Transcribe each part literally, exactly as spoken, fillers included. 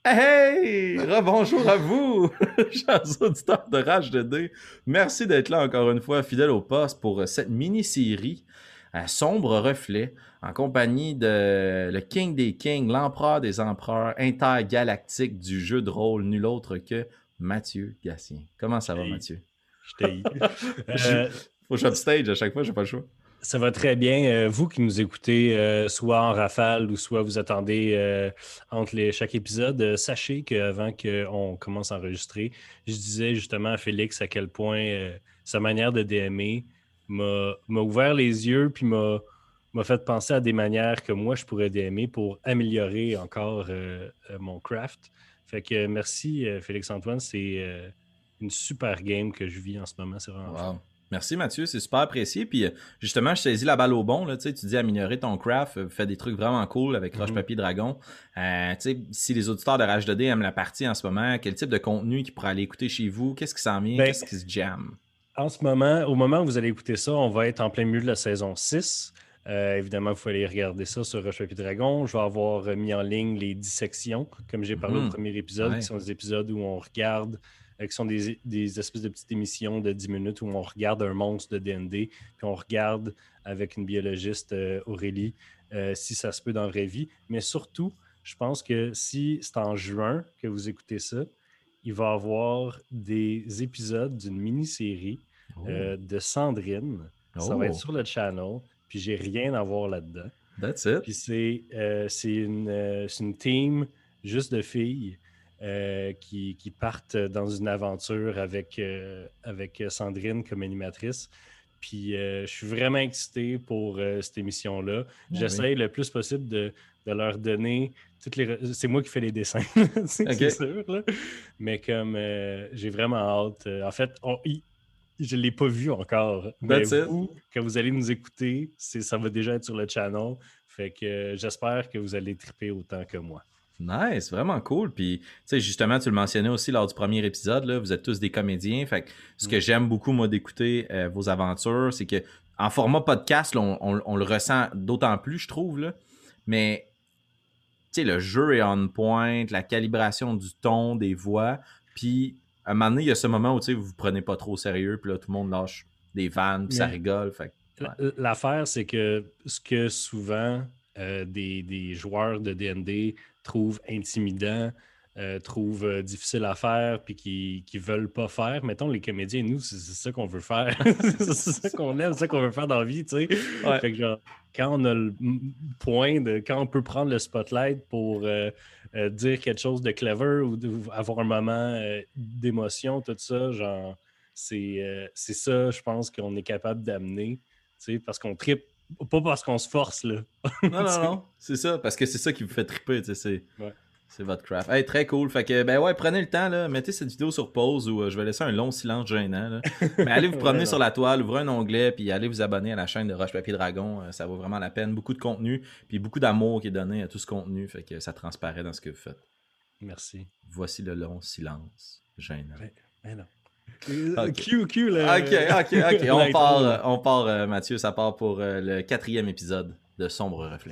Hey, hey! Rebonjour à vous, chers auditeurs de Rage de dés. Merci d'être là encore une fois, fidèle au poste, pour cette mini-série à sombre reflet, en compagnie de le King des Kings, l'empereur des empereurs, intergalactique du jeu de rôle, nul autre que Mathieu Gatien. Comment ça va, Hey, Mathieu? je t'ai. Je- Euh, Faut que je upstage à chaque fois, j'ai pas le choix. Ça va très bien. Euh, vous qui nous écoutez, euh, soit en rafale ou soit vous attendez euh, entre les, chaque épisode, euh, sachez qu'avant qu'on commence à enregistrer, je disais justement à Félix à quel point euh, sa manière de D M er m'a m'a ouvert les yeux puis m'a m'a fait penser à des manières que moi je pourrais D M er pour améliorer encore euh, euh, mon craft. Fait que merci euh, Félix-Antoine, c'est euh, une super game que je vis en ce moment, c'est vraiment le fun. Wow. Merci Mathieu, c'est super apprécié. Puis euh, justement, je saisis la balle au bon. Là, tu sais, tu dis améliorer ton craft, euh, fais des trucs vraiment cool avec Roche Mhm. Papier Dragon. Euh, tu sais, si les auditeurs de Rage deux D aiment la partie en ce moment, quel type de contenu qu'ils pourraient aller écouter chez vous? Qu'est-ce qui s'en vient? Ben, Qu'est-ce qui se jamme? En ce moment, au moment où vous allez écouter ça, on va être en plein milieu de la saison six. Euh, évidemment, vous pouvez aller regarder ça sur Roche Papier Dragon. Je vais avoir euh, mis en ligne les dissections, comme j'ai parlé au Mhm. premier épisode, qui Ouais. sont des épisodes où on regarde, euh, qui sont des, des espèces de petites émissions de dix minutes où on regarde un monstre de D and D, puis on regarde avec une biologiste, euh, Aurélie, euh, si ça se peut dans la vraie vie. Mais surtout, je pense que si c'est en juin que vous écoutez ça, il va y avoir des épisodes d'une mini-série Oh. euh, de Sandrine. Ça va être Oh. sur le channel, puis j'ai rien à voir là-dedans. That's it. Puis c'est euh, c'est une, euh, c'est une team juste de filles euh, qui, qui partent dans une aventure avec, euh, avec Sandrine comme animatrice. Puis euh, je suis vraiment excité pour euh, cette émission-là. Ah oui. J'essaie le plus possible de, de leur donner toutes les. re- C'est moi qui fais les dessins, c'est c'est OK. sûr. Là. Mais comme euh, j'ai vraiment hâte. euh, En fait, on- il- je ne l'ai pas vu encore. Mais That's it. vous, quand vous allez nous écouter, c'est, ça va déjà être sur le channel. Fait que euh, j'espère que vous allez triper autant que moi. Nice, vraiment cool. Puis, tu sais, justement, tu le mentionnais aussi lors du premier épisode, là, vous êtes tous des comédiens. Fait que ce Mm. que j'aime beaucoup, moi, d'écouter euh, vos aventures, c'est que en format podcast, là, on, on- on le ressent d'autant plus, je trouve, là. Mais, tu sais, le jeu est on point, la calibration du ton, des voix. Puis, à un moment donné, il y a ce moment où, tu sais, vous vous prenez pas trop au sérieux, puis là, tout le monde lâche des vannes, puis ça Mais rigole. Fait que, ouais. l- l'affaire, c'est que ce que souvent euh, des, des joueurs de D and D trouvent intimidant, euh, trouvent euh, difficile à faire, puis qui ne veulent pas faire, mettons, les comédiens, nous, c'est c'est ça qu'on veut faire. C'est ça qu'on aime, c'est ça qu'on veut faire dans la vie, tu sais. Ouais. Fait que genre, quand on a le m- point de, quand on peut prendre le spotlight pour euh, euh, dire quelque chose de clever ou de- avoir un moment euh, d'émotion, tout ça, genre, c'est euh, c'est ça, je pense, qu'on est capable d'amener, tu sais, parce qu'on tripe, pas parce qu'on se force, là. Non, Tu non, sais. non, c'est ça, parce que c'est ça qui vous fait triper, tu sais, c'est... Ouais. C'est votre craft. Hey, très cool. Fait que, ben ouais, prenez le temps, là. Mettez cette vidéo sur pause ou euh, je vais laisser un long silence gênant, là. Mais allez vous Ouais, promener sur non. la toile, ouvrez un onglet, puis allez vous abonner à la chaîne de Roche Papier Dragon. Euh, ça vaut vraiment la peine. Beaucoup de contenu, puis beaucoup d'amour qui est donné à tout ce contenu. Fait que ça transparaît dans ce que vous faites. Merci. Voici le long silence gênant. Ouais, mais non. Euh, Ok. Q, Q, le... Ok, ok, ok. On l'intro, part, euh, là. on part euh, Mathieu, ça part pour euh, le quatrième épisode de Sombre Reflet.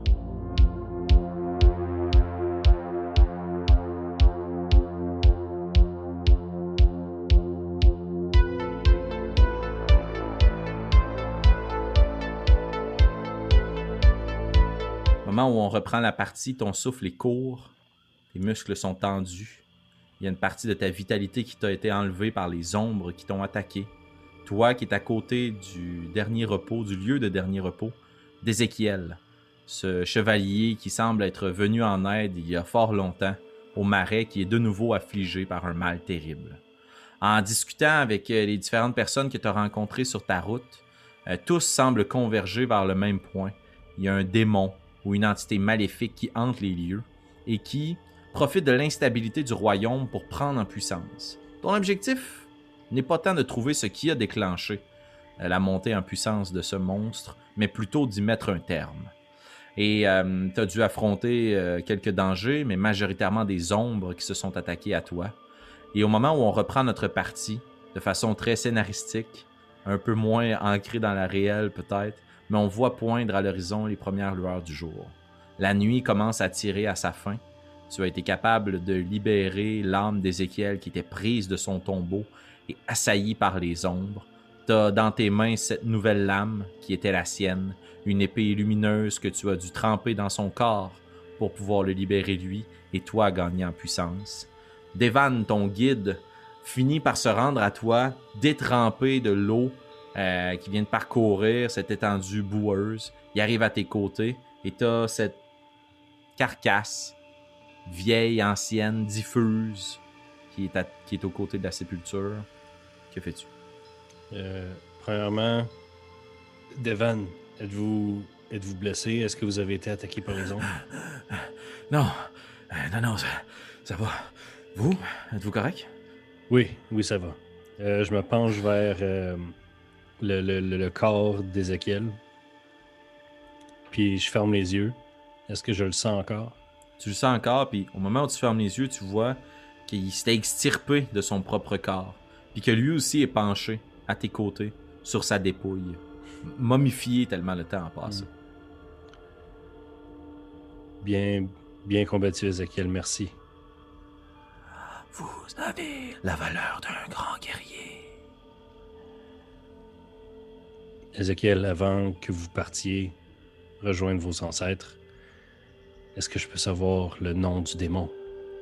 Au moment où on reprend la partie, ton souffle est court, tes muscles sont tendus. Il y a une partie de ta vitalité qui t'a été enlevée par les ombres qui t'ont attaqué. Toi qui es à côté du dernier repos, du lieu de dernier repos, d'Ézéchiel, ce chevalier qui semble être venu en aide il y a fort longtemps au marais qui est de nouveau affligé par un mal terrible. En discutant avec les différentes personnes que tu as rencontrées sur ta route, euh, tous semblent converger vers le même point. Il y a un démon ou une entité maléfique qui hante les lieux et qui profite de l'instabilité du royaume pour prendre en puissance. Ton objectif n'est pas tant de trouver ce qui a déclenché euh, la montée en puissance de ce monstre, mais plutôt d'y mettre un terme. Et euh, tu as dû affronter euh, quelques dangers, mais majoritairement des ombres qui se sont attaquées à toi. Et au moment où on reprend notre partie, de façon très scénaristique, un peu moins ancrée dans la réelle peut-être, mais on voit poindre à l'horizon les premières lueurs du jour. La nuit commence à tirer à sa fin. tu as été capable de libérer l'âme d'Ézéchiel qui était prise de son tombeau et assaillie par les ombres. Tu as dans tes mains cette nouvelle lame qui était la sienne, une épée lumineuse que tu as dû tremper dans son corps pour pouvoir le libérer lui et toi gagner en puissance. Devan, ton guide, finit par se rendre à toi, détrempé de l'eau euh, qui vient de parcourir cette étendue boueuse. Il arrive à tes côtés et tu as cette carcasse vieille, ancienne, diffuse qui est, à, qui est aux côtés de la sépulture. Que fais-tu? Euh, premièrement, Devan, êtes-vous êtes-vous blessé? Est-ce que vous avez été attaqué par les ombres? Non, euh, non, non, ça, ça va. Vous, êtes-vous correct? Oui, oui, ça va. Euh, je me penche vers euh, le, le, le, le corps d'Ézéchiel. Puis je ferme les yeux. Est-ce que je le sens encore? Tu le sens encore, puis au moment où tu fermes les yeux, tu vois qu'il s'était extirpé de son propre corps, puis que lui aussi est penché à tes côtés, sur sa dépouille, momifié tellement le temps a passé. Mm. Bien, bien combattu, Ézéchiel, merci. Vous avez la valeur d'un grand guerrier. Ézéchiel, avant que vous partiez rejoindre vos ancêtres, est-ce que je peux savoir le nom du démon?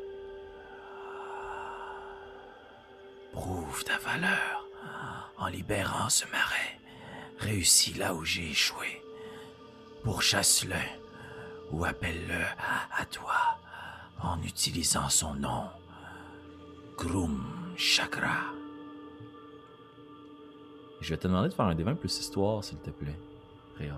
Prouve ta valeur en libérant ce marais. Réussis là où j'ai échoué. Pourchasse-le ou appelle-le à toi en utilisant son nom. Grum Chakra. Je vais te demander de faire un D vingt plus histoire, s'il te plaît. Réal.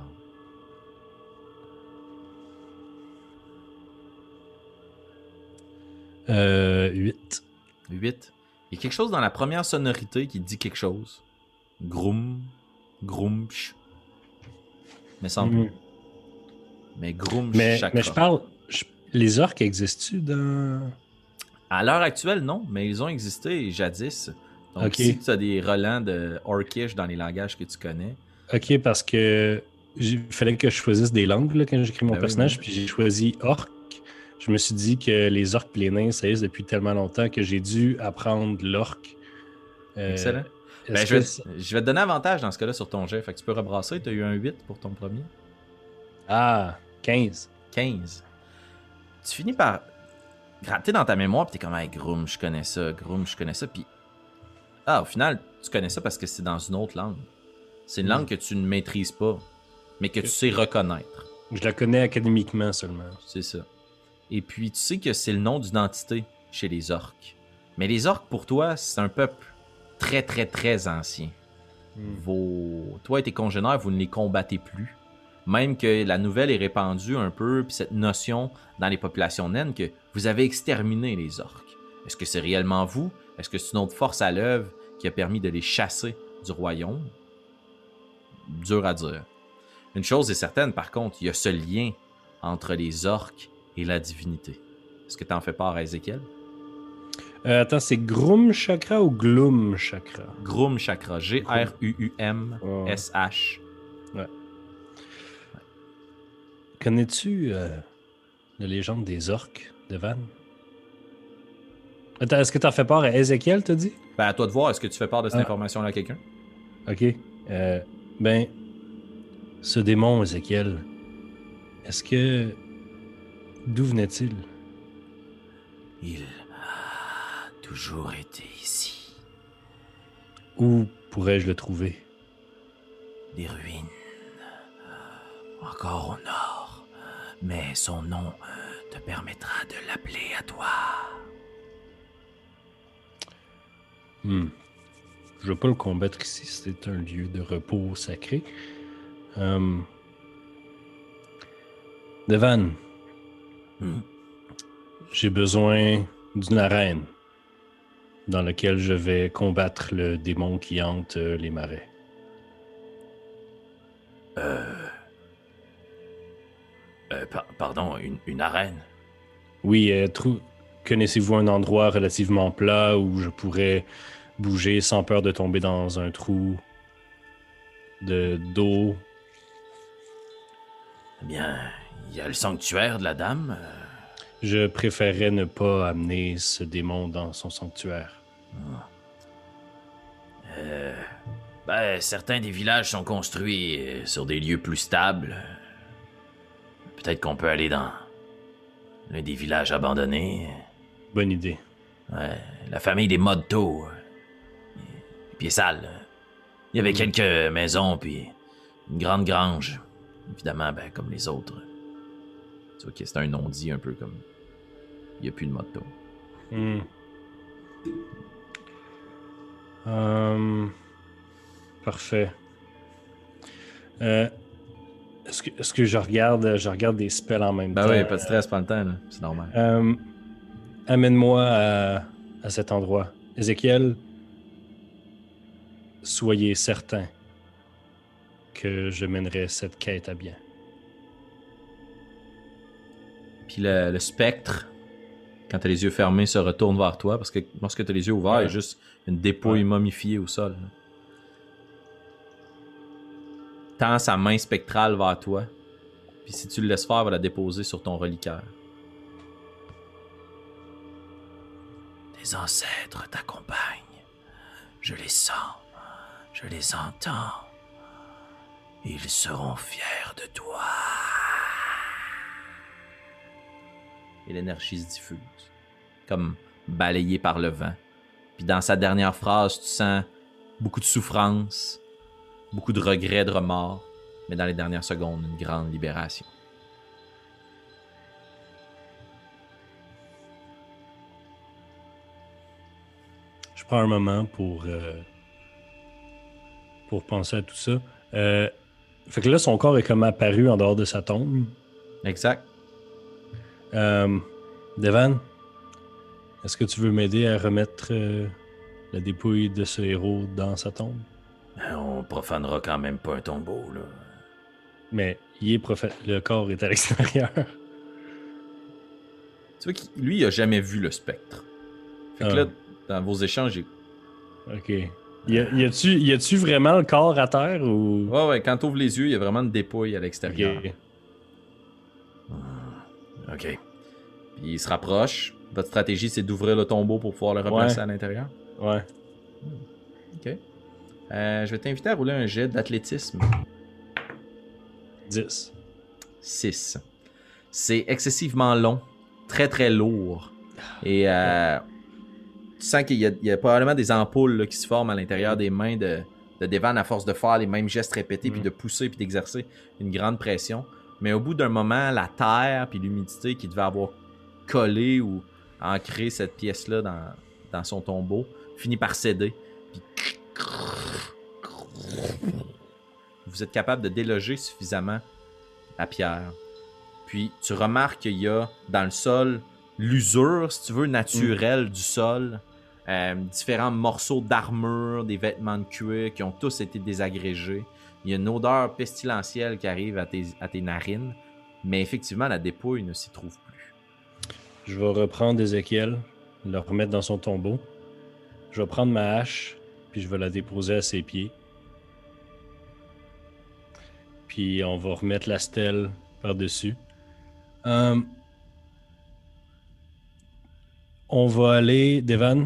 Euh, huit. huit. Il y a quelque chose dans la première sonorité qui dit quelque chose. Grum, grumch. Mais sans plus. Mm. Mais grum Mais, chakra. mais je parle... je- les orques existent-tu dans... À l'heure actuelle, non, mais ils ont existé jadis. Donc, Ok. si tu as des relents de orcish dans les langages que tu connais. Ok, parce que il fallait que je choisisse des langues là, quand j'écris mon Ben oui, personnage, oui. puis j'ai choisi orc. Je me suis dit que les orques et les nains, ça existe depuis tellement longtemps que j'ai dû apprendre l'orc. Euh, Excellent. est-ce Ben, que je, vais, ça- je vais te donner avantage dans ce cas-là sur ton jet. Fait que tu peux rebrasser. Tu as eu un huit pour ton premier. Ah, quinze. quinze. Tu finis par gratter dans ta mémoire, puis t'es comme, hey, Grum, je connais ça, Grum, je connais ça, puis ah, au final, tu connais ça parce que c'est dans une autre langue. C'est une Mm. langue que tu ne maîtrises pas, mais que tu sais reconnaître. Je la connais académiquement seulement. C'est ça. Et puis, tu sais que c'est le nom d'une entité chez les orques. Mais les orques, pour toi, c'est un peuple très, très, très ancien. Mm. Vos... Toi et tes congénères, vous ne les combattez plus. Même que la nouvelle est répandue un peu, puis cette notion dans les populations naines que vous avez exterminé les orques. Est-ce que c'est réellement vous? Est-ce que c'est une autre force à l'œuvre qui a permis de les chasser du royaume? Dur à dire. Une chose est certaine, par contre, il y a ce lien entre les orques et la divinité. Est-ce que tu en fais part à Ézéchiel? Euh, attends, c'est Grum Chakra ou Gloom Chakra? Grum Chakra. G R U U M S H. Ouais. Connais-tu euh, la légende des orques, Devan? Attends, est-ce que t'en fais part à Ézéchiel, t'as dit? Ben, à toi de voir, est-ce que tu fais part de cette Ah. information-là à quelqu'un? Ok. Euh, ben, ce démon, Ézéchiel, est-ce que... D'où venait-il? Il a toujours été ici. Où pourrais-je le trouver? Les ruines. Encore au nord. Mais son nom te permettra de l'appeler à toi. Hmm. Je ne veux pas le combattre ici, c'est un lieu de repos sacré. Hum. Devan, Hmm. j'ai besoin d'une arène dans laquelle je vais combattre le démon qui hante euh, les marais. Euh... euh, par- pardon, une, une arène? Oui, euh, trou- connaissez-vous un endroit relativement plat où je pourrais bouger sans peur de tomber dans un trou de d'eau? Eh bien, il y a le sanctuaire de la dame. euh, Je préférerais ne pas amener ce démon dans son sanctuaire. Euh, ben, certains des villages sont construits euh, sur des lieux plus stables. Peut-être qu'on peut aller dans l'un des villages abandonnés. Bonne idée. Ouais, la famille des Modto. Pied sale. Il y avait Mm. quelques maisons, puis une grande grange. Évidemment, ben, comme les autres. Tu vois que c'est un non-dit un peu comme... Il n'y a plus de Modto. Hmm. Hum, Parfait. Euh, est-ce que, est-ce que je regarde, je regarde des spells en même Ben temps? oui, pas de stress, pas le temps, là. C'est normal. Euh, amène-moi à, à cet endroit. Ézéchiel, soyez certain que je mènerai cette quête à bien. Puis le, le spectre, quand t'as les yeux fermés, se retourne vers toi, parce que lorsque t'as les yeux ouverts, Ouais. il y a juste une dépouille Ouais. momifiée au sol. là. Tend sa main spectrale vers toi, puis si tu le laisses faire, va la déposer sur ton reliquaire. Tes ancêtres t'accompagnent. Je les sens. Je les entends. Ils seront fiers de toi. Et l'énergie se diffuse, comme balayée par le vent. Puis dans sa dernière phrase, tu sens beaucoup de souffrance, beaucoup de regrets, de remords, mais dans les dernières secondes, une grande libération. Je prends un moment pour, euh, pour penser à tout ça. Euh, fait que là, son corps est comme apparu en dehors de sa tombe. Exact. Euh, Devan, est-ce que tu veux m'aider à remettre euh, la dépouille de ce héros dans sa tombe? On profanera quand même pas un tombeau, là. Mais il est profa- le corps est à l'extérieur. Tu vois que lui, il a jamais vu le spectre. Fait que Ah. là, dans vos échanges, il... Ok. Y, a, y, a-tu, y a-tu vraiment le corps à terre ou. ouais, ouais, quand tu ouvres les yeux, il y a vraiment une dépouille à l'extérieur. Ok. OK. Puis il se rapproche. Votre stratégie, c'est d'ouvrir le tombeau pour pouvoir le replacer Ouais. à l'intérieur. Ouais. Ok. Euh, je vais t'inviter à rouler un jet d'athlétisme. dix. six. C'est excessivement long, très très lourd. Et euh, tu sens qu'il y a, il y a probablement des ampoules là, qui se forment à l'intérieur des mains de, de Devan à force de faire les mêmes gestes répétés, Mm. puis de pousser, puis d'exercer une grande pression. Mais au bout d'un moment, la terre puis l'humidité qui devait avoir collé ou ancré cette pièce-là dans, dans son tombeau finit par céder. Puis vous êtes capable de déloger suffisamment la pierre. Puis tu remarques qu'il y a dans le sol l'usure, si tu veux, naturelle mm. du sol. Euh, différents morceaux d'armure, des vêtements de cuir qui ont tous été désagrégés. Il y a une odeur pestilentielle qui arrive à tes, à tes narines. Mais effectivement, la dépouille ne s'y trouve plus. Je vais reprendre Ézéchiel, le remettre dans son tombeau. Je vais prendre ma hache, puis je vais la déposer à ses pieds. Puis on va remettre la stèle par-dessus. Euh, on va aller, Devan,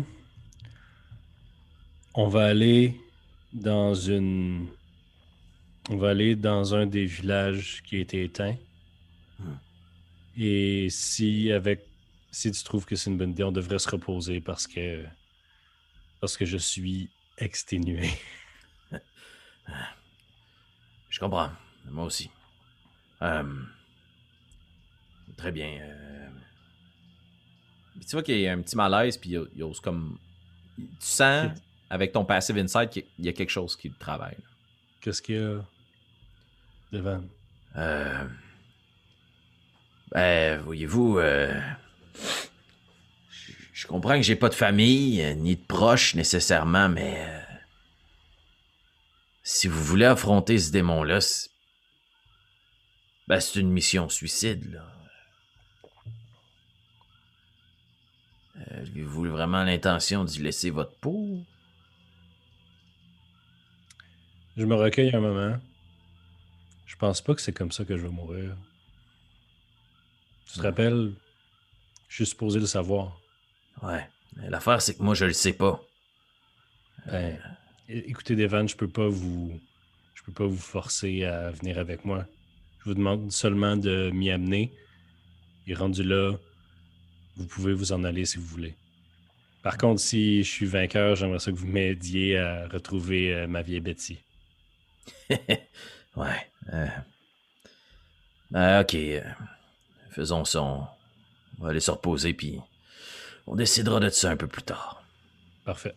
on va aller dans une... On va aller dans un des villages qui a été éteint. Hmm. Et si avec si tu trouves que c'est une bonne idée, on devrait se reposer parce que parce que je suis exténué. Je comprends. Moi aussi. Euh... Très bien. Euh... Puis tu vois qu'il y a un petit malaise, puis il y a comme... Tu sens, avec ton passive insight, qu'il y a quelque chose qui le travaille. Qu'est-ce qu'il y a, Devan? Euh... Ben, voyez-vous, euh... je comprends que j'ai pas de famille, euh, ni de proches nécessairement, mais... Euh... Si vous voulez affronter ce démon-là, c'est... Ben, c'est une mission suicide, là. Euh, avez-vous vraiment l'intention d'y laisser votre peau? Je me recueille un moment. Je pense pas que c'est comme ça que je vais mourir. Tu te rappelles Je suis supposé le savoir. Ouais. L'affaire, c'est que moi, je le sais pas. Ben, écoutez, Devan, je peux pas vous... Je peux pas vous forcer à venir avec moi. Je vous demande seulement de m'y amener. Et rendu là, vous pouvez vous en aller si vous voulez. Par contre, si je suis vainqueur, j'aimerais ça que vous m'aidiez à retrouver euh, ma vieille Betty. Ouais. Euh... Euh, ok. Euh, faisons ça. On va aller se reposer, puis on décidera de ça un peu plus tard. Parfait.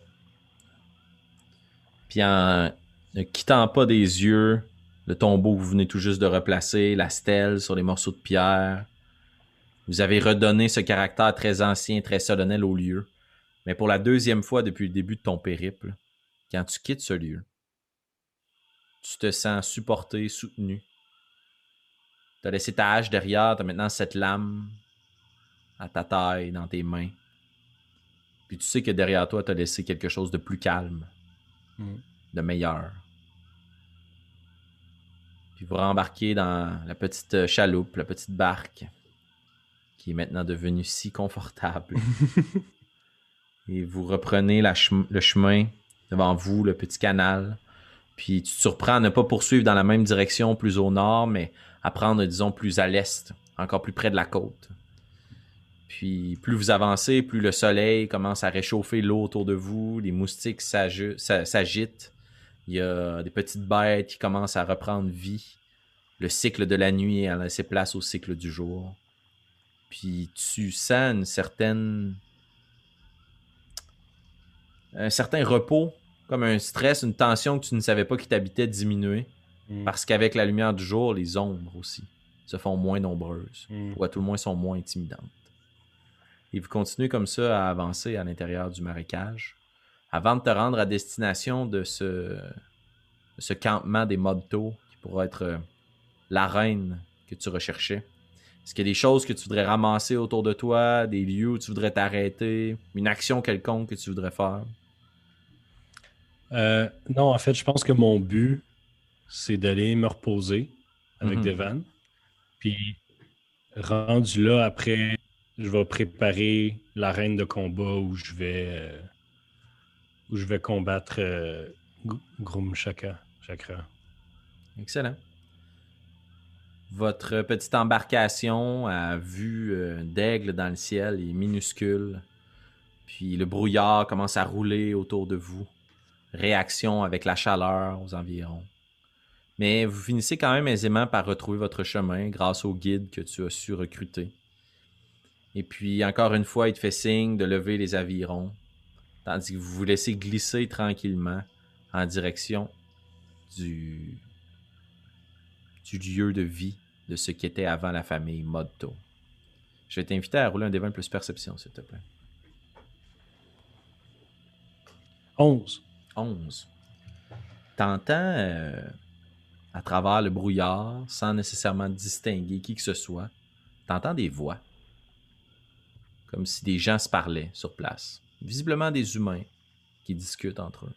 Puis en ne quittant pas des yeux le tombeau que vous venez tout juste de replacer, la stèle sur les morceaux de pierre, vous avez redonné ce caractère très ancien, très solennel au lieu. Mais pour la deuxième fois depuis le début de ton périple, quand tu quittes ce lieu, tu te sens supporté, soutenu. Tu as laissé ta hache derrière, tu as maintenant cette lame à ta taille, dans tes mains. Puis tu sais que derrière toi, tu as laissé quelque chose de plus calme, mm. de meilleur. Puis vous rembarquez dans la petite chaloupe, la petite barque, qui est maintenant devenue si confortable. Et vous reprenez la chem- le chemin devant vous, le petit canal. Puis tu te surprends à ne pas poursuivre dans la même direction, plus au nord, mais à prendre, disons, plus à l'est, encore plus près de la côte. Puis plus vous avancez, plus le soleil commence à réchauffer l'eau autour de vous, les moustiques s'agi- s'agitent, il y a des petites bêtes qui commencent à reprendre vie. Le cycle de la nuit a laissé place au cycle du jour. Puis tu sens une certaine... un certain repos, comme un stress, une tension que tu ne savais pas qui t'habitait diminuer. Mm. Parce qu'avec la lumière du jour, les ombres aussi se font moins nombreuses. Mm. Ou à tout le moins sont moins intimidantes. Et vous continuez comme ça à avancer à l'intérieur du marécage avant de te rendre à destination de ce, de ce campement des Mobto qui pourra être euh, l'arène que tu recherchais. Est-ce qu'il y a des choses que tu voudrais ramasser autour de toi, des lieux où tu voudrais t'arrêter, une action quelconque que tu voudrais faire? Euh, non, en fait, je pense que mon but, c'est d'aller me reposer avec mm-hmm. Devan. Puis, rendu là, après, je vais préparer l'arène de combat où je vais, euh, où je vais combattre euh, Grum Chakra. Chakra. Excellent. Votre petite embarcation à vue euh, d'aigle dans le ciel est minuscule. Puis le brouillard commence à rouler autour de vous. Réaction avec la chaleur aux environs. Mais vous finissez quand même aisément par retrouver votre chemin grâce au guide que tu as su recruter. Et puis, encore une fois, il te fait signe de lever les avirons, tandis que vous vous laissez glisser tranquillement en direction du, du lieu de vie de ce qui était avant la famille Mobto. Je vais t'inviter à rouler un dé vingt plus perception, s'il te plaît. onze. onze. T'entends, euh, à travers le brouillard, sans nécessairement distinguer qui que ce soit, t'entends des voix. Comme si des gens se parlaient sur place. Visiblement des humains qui discutent entre eux.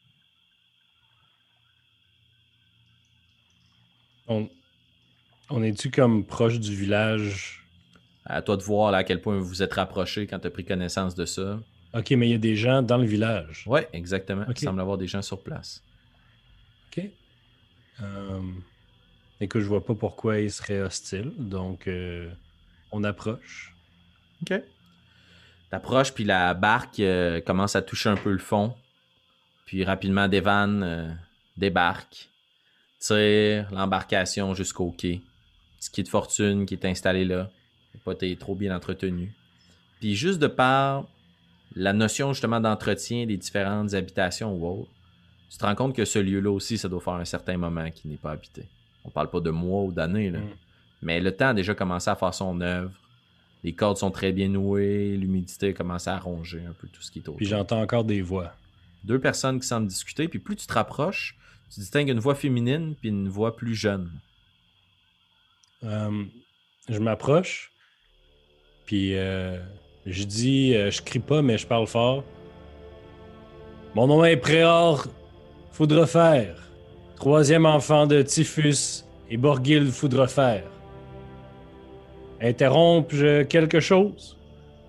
On, on est-tu comme proche du village? À toi de voir là, à quel point vous vous êtes rapprochés quand tu as pris connaissance de ça. OK, mais il y a des gens dans le village. Oui, exactement. Okay. Il semble y avoir des gens sur place. OK. Euh, écoute, je vois pas pourquoi ils seraient hostiles, donc euh, on approche. OK. T'approches, puis la barque euh, commence à toucher un peu le fond. Puis rapidement, Devan euh, débarque, tire l'embarcation jusqu'au quai. Petit quai de fortune qui est installé là. Pas été trop bien entretenu. Puis juste de par la notion justement d'entretien des différentes habitations ou autres, tu te rends compte que ce lieu-là aussi, ça doit faire un certain moment qu'il n'est pas habité. On parle pas de mois ou d'années, là. Mm. Mais le temps a déjà commencé à faire son œuvre. Les cordes sont très bien nouées, l'humidité commence à ronger un peu tout ce qui est autour. Puis j'entends encore des voix. Deux personnes qui semblent discuter, puis plus tu te rapproches, tu distingues une voix féminine puis une voix plus jeune. Euh, je m'approche, puis euh, je dis, euh, je crie pas, mais je parle fort. Mon nom est Préor Foudrefer, troisième enfant de Typhus et Borgil Foudrefer. Interromps-je quelque chose?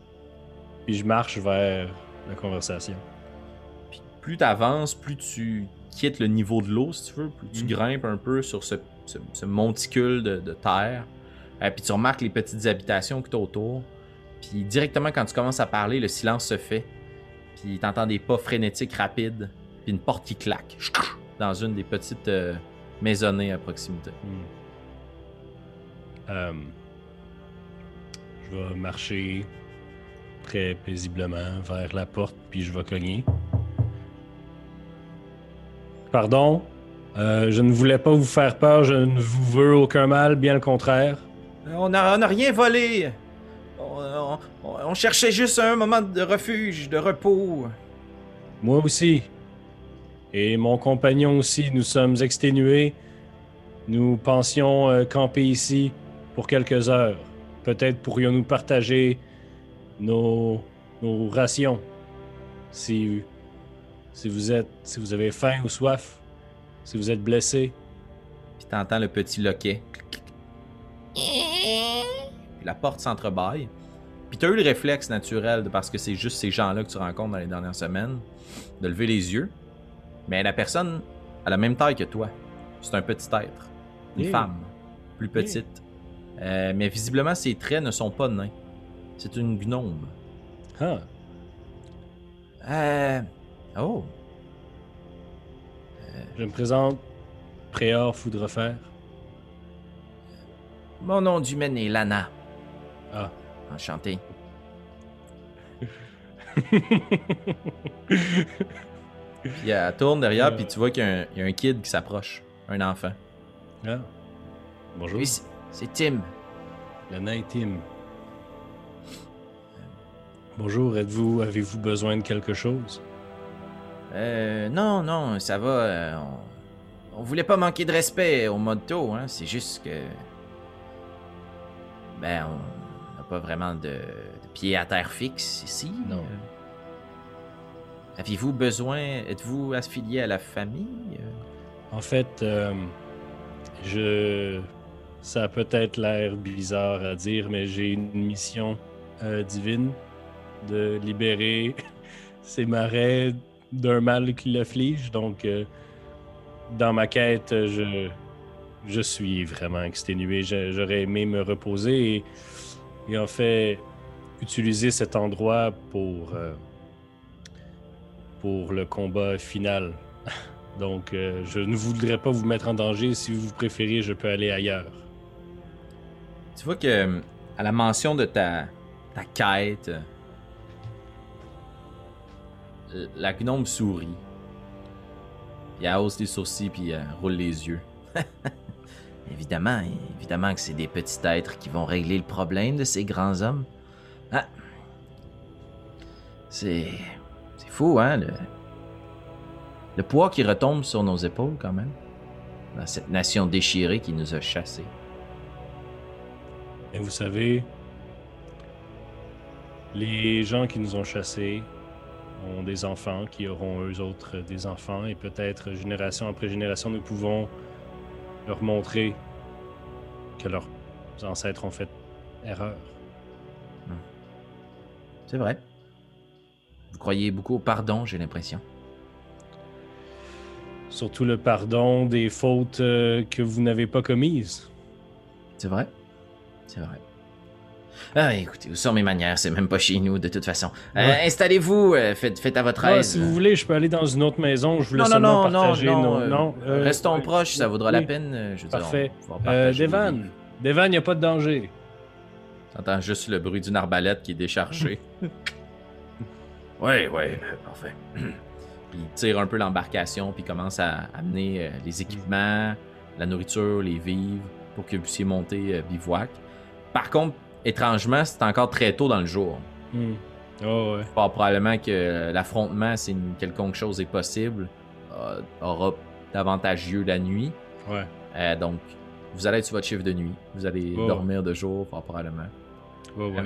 puis je marche vers la conversation. Puis plus tu avances, plus tu quittes le niveau de l'eau, si tu veux, plus tu Mm. grimpes un peu sur ce, ce, ce monticule de, de terre. Euh, puis tu remarques les petites habitations que tu as autour. Puis directement quand tu commences à parler, le silence se fait. Puis tu entends des pas frénétiques rapides. Puis une porte qui claque dans une des petites euh, maisonnées à proximité. Hmm. Euh, je vais marcher très paisiblement vers la porte, puis je vais cogner. Pardon, euh, je ne voulais pas vous faire peur, je ne vous veux aucun mal, bien le contraire. On n'a on a rien volé. On, on- on cherchait juste un moment de refuge, de repos. Moi aussi. Et mon compagnon aussi, nous sommes exténués. Nous pensions euh, camper ici pour quelques heures. Peut-être pourrions-nous partager nos, nos rations. Si, si vous êtes, si vous avez faim ou soif, si vous êtes blessé. Puis t'entends le petit loquet. Puis la porte s'entrebâille. Puis t'as eu le réflexe naturel, de, parce que c'est juste ces gens-là que tu rencontres dans les dernières semaines, de lever les yeux. Mais la personne a la même taille que toi. C'est un petit être. Une Yeah. femme. Plus petite. Euh, mais visiblement, ses traits ne sont pas nains. C'est une gnome. Ah, Euh... Oh. je me présente, Préor Foudrefer. Mon nom d'humaine est Lana. Ah. Enchanté. Puis elle tourne derrière, Euh. puis tu vois qu'il y, a un- il y a un kid qui s'approche. Un enfant. Ah. Bonjour. Oui, c'est- c'est Tim. Le nain Tim. Bonjour, êtes-vous, avez-vous besoin de quelque chose? Euh, non, non, ça va. euh, on... on voulait pas manquer de respect au motto, hein. C'est juste que. Ben, on n'a pas vraiment de... de pied à terre fixe ici. Non. Euh, Aviez-vous besoin. Êtes-vous affilié à la famille? En fait, euh, je... Ça a peut-être l'air bizarre à dire, mais j'ai une mission euh, divine de libérer ces marais d'un mal qui l'afflige. Donc, euh, dans ma quête, je, je suis vraiment exténué. Je- J'aurais aimé me reposer et, et en fait utiliser cet endroit pour, euh, pour le combat final. Donc, euh, je ne voudrais pas vous mettre en danger. Si vous préférez, je peux aller ailleurs. Tu vois que à la mention de ta, ta quête, euh, la gnome sourit. Puis elle hausse les sourcils puis elle roule les yeux. Évidemment, évidemment que c'est des petits êtres qui vont régler le problème de ces grands hommes. Ah. C'est. C'est fou, hein, le. Le poids qui retombe sur nos épaules, quand même. Dans cette nation déchirée qui nous a chassés. Et vous savez, les gens qui nous ont chassés ont des enfants qui auront eux autres des enfants et peut-être génération après génération, nous pouvons leur montrer que leurs ancêtres ont fait erreur. C'est vrai. Vous croyez beaucoup au pardon, j'ai l'impression. Surtout le pardon des fautes euh, que vous n'avez pas commises. C'est vrai. C'est vrai. Ah, écoutez, où sont mes manières? C'est même pas chez nous, de toute façon. Euh, Ouais. Installez-vous, euh, faites, faites à votre Ah, aise. si vous voulez, je peux aller dans une autre maison. Je voulais Non, non, seulement non, non, partager non, nos... euh, non euh, Restons oui, proches, ça vaudra oui. la peine. euh, Je veux dire, Parfait. on va Euh, partager Devan, les vies. Devan, il n'y a pas de danger. T'entends juste le bruit d'une arbalète qui est déchargée. Ouais, ouais, euh, parfait. Puis il tire un peu l'embarcation, puis commence à amener euh, les équipements, la nourriture, les vivres, pour que vous puissiez monter euh, bivouac. Par contre, étrangement, c'est encore très tôt dans le jour. Hmm. Oh, ouais. Fort probablement que euh, l'affrontement, si une quelconque chose est possible, euh, aura davantage lieu la nuit. Ouais. Euh, donc, vous allez être sur votre chiffre de nuit. Vous allez Oh. dormir de jour, fort probablement. Ouais, ouais. Euh,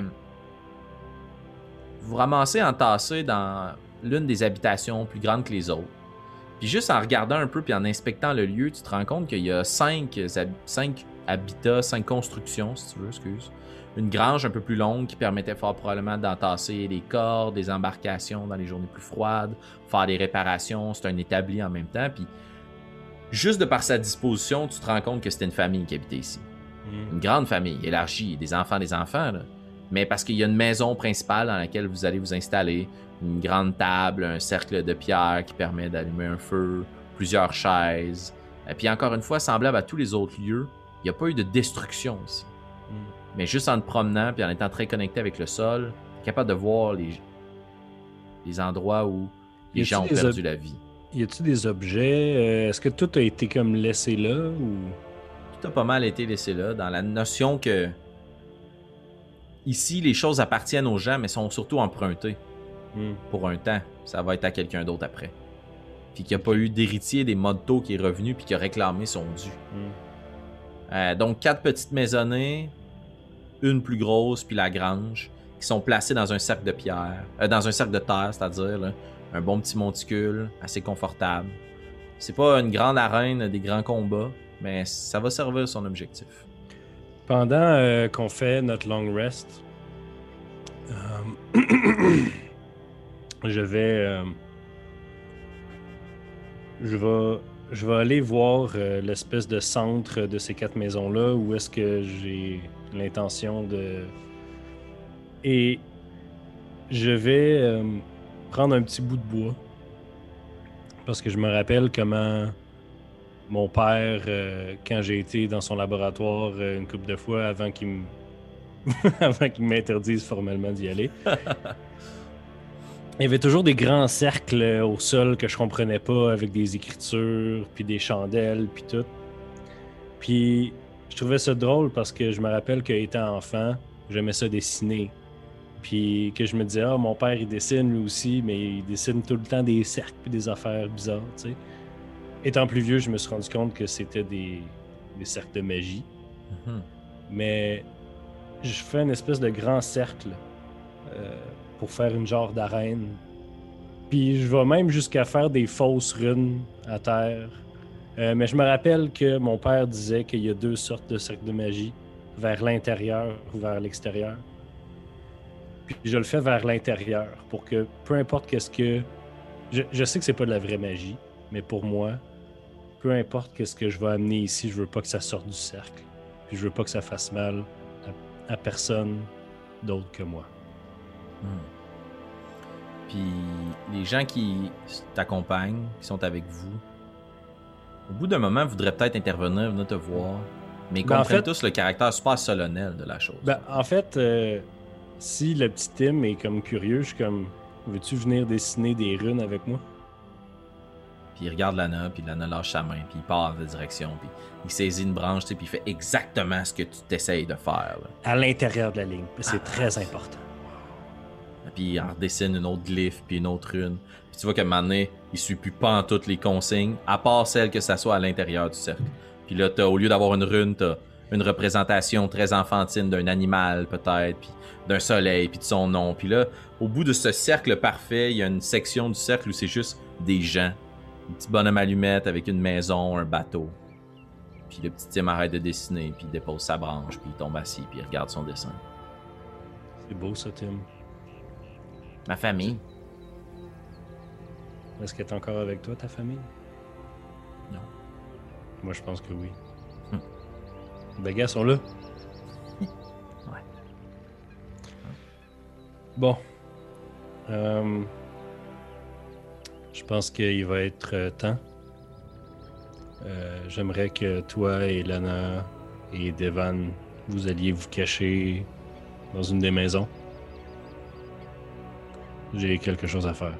vous ramassez entassé dans l'une des habitations plus grandes que les autres. Puis juste en regardant un peu puis en inspectant le lieu, tu te rends compte qu'il y a cinq, hab- cinq habitats, cinq constructions, si tu veux, excuse. Une grange un peu plus longue qui permettait fort probablement d'entasser des cordes, des embarcations dans les journées plus froides, faire des réparations. C'est un établi en même temps. Puis, juste de par sa disposition, tu te rends compte que c'était une famille qui habitait ici. Mm. Une grande famille, élargie, des enfants, des enfants, là. Mais parce qu'il y a une maison principale dans laquelle vous allez vous installer, une grande table, un cercle de pierre qui permet d'allumer un feu, plusieurs chaises. Et puis encore une fois, semblable à tous les autres lieux, il n'y a pas eu de destruction ici. Mm. Mais juste en te promenant et en étant très connecté avec le sol, tu es capable de voir les, les endroits où les gens ont perdu ob... la vie. Y a-t-il des objets? Euh, est-ce que tout a été comme laissé là? Ou... Tout a pas mal été laissé là, dans la notion que ici, les choses appartiennent aux gens, mais sont surtout empruntées mm. pour un temps. Ça va être à quelqu'un d'autre après. Puis qu'il n'y a pas eu d'héritier des Modto qui est revenu puis qui a réclamé son dû. Mm. Euh, donc, quatre petites maisonnées, une plus grosse, puis la grange, qui sont placées dans un cercle de pierre, euh, dans un cercle de terre, c'est-à-dire là, un bon petit monticule, assez confortable. C'est pas une grande arène des grands combats, mais ça va servir son objectif. Pendant euh, qu'on fait notre long rest, euh, je vais, euh, je vais, je vais aller voir euh, l'espèce de centre de ces quatre maisons-là, où est-ce que j'ai l'intention de, et je vais euh, prendre un petit bout de bois, parce que je me rappelle comment mon père, euh, quand j'ai été dans son laboratoire euh, une couple de fois avant qu'il me... avant qu'il m'interdise formellement d'y aller, il y avait toujours des grands cercles au sol que je comprenais pas, avec des écritures, puis des chandelles, puis tout. Puis je trouvais ça drôle parce que je me rappelle qu'étant enfant, j'aimais ça dessiner. Puis que je me disais, ah, oh, mon père, il dessine lui aussi, mais il dessine tout le temps des cercles puis des affaires bizarres, tu sais. Étant plus vieux, je me suis rendu compte que c'était des, des cercles de magie. Mm-hmm. Mais je fais une espèce de grand cercle euh, pour faire une genre d'arène. Puis je vais même jusqu'à faire des fausses runes à terre. Euh, mais je me rappelle que mon père disait qu'il y a deux sortes de cercles de magie, vers l'intérieur ou vers l'extérieur. Puis je le fais vers l'intérieur pour que peu importe qu'est-ce que... Je, je sais que c'est pas de la vraie magie, mais pour moi, peu importe qu'est-ce que je vais amener ici, je veux pas que ça sorte du cercle. Puis je veux pas que ça fasse mal à, à personne d'autre que moi. Hmm. Puis les gens qui t'accompagnent, qui sont avec vous, au bout d'un moment, voudraient peut-être intervenir, venir te voir, mais ils ben comprennent en fait, tous le caractère super solennel de la chose. Ben, en fait, euh, si le petit Tim est comme curieux, je suis comme, veux-tu venir dessiner des runes avec moi? Puis il regarde Lana, puis Lana lâche sa main, puis il part dans la direction, puis il saisit une branche, puis il fait exactement ce que tu t'essayes de faire. Là. À l'intérieur de la ligne, c'est ah, très c'est... important. Puis il en redessine une autre glyphe, puis une autre rune. Puis tu vois qu'à un moment donné, il suit plus pas en toutes les consignes, à part celle que ça soit à l'intérieur du cercle. Puis là, t'as, au lieu d'avoir une rune, t'as une représentation très enfantine d'un animal, peut-être, puis d'un soleil, puis de son nom. Puis là, au bout de ce cercle parfait, il y a une section du cercle où c'est juste des gens. Un petit bonhomme allumette avec une maison, un bateau. Puis le petit Tim arrête de dessiner, puis il dépose sa branche, puis il tombe assis, puis il regarde son dessin. C'est beau ça, Tim. Ma famille. Est-ce qu'elle est encore avec toi, ta famille? Non. Moi, je pense que oui. Hum. Les gars sont là. Ouais. Bon. Euh... Je pense qu'il va être euh, temps. Euh, j'aimerais que toi et Lana et Devan, vous alliez vous cacher dans une des maisons. J'ai quelque chose à faire.